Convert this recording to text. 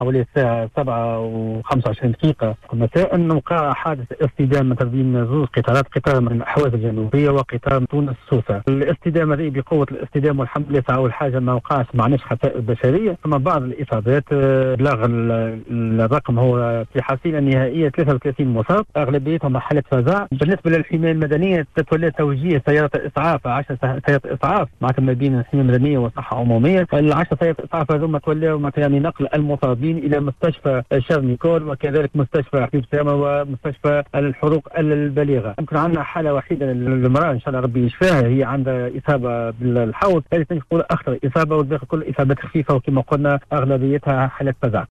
حوالي الساعة 7:25 مساء وقع حادث اصطدام بين زوج قطارات، قطار من الأحواز الجنوبية وقطار من تونس سوسة. الاصطدام هذه بقوة الاصطدام والحمد لله أول حاجة ما وقعش معناش خسائر بشرية، ثم بعض الإصابات. بلغ الرقم هو في حصيلة نهائية 33 مصاب، أغلبيتهم حالة فزع. بالنسبة للحماية المدنية تتولى توجيه سيارة إسعاف، 10 سيارات إسعاف معناتها ما بين الحماية المدنية والصحة عمومية. ال10 سيارات إسعاف هذوما تولوا يعني نقل المصابين إلى مستشفى شارنيكول وكذلك مستشفى حبيب سامة ومستشفى الحروق البالغة. يمكن عندنا حالة وحيدة للمرأة إن شاء الله ربي يشفاها، هي عندها إصابة بالحوض، هذه تقول أخطر إصابة والباقي كل إصابات خفيفة وكما قلنا أغلبيتها حالات فزع.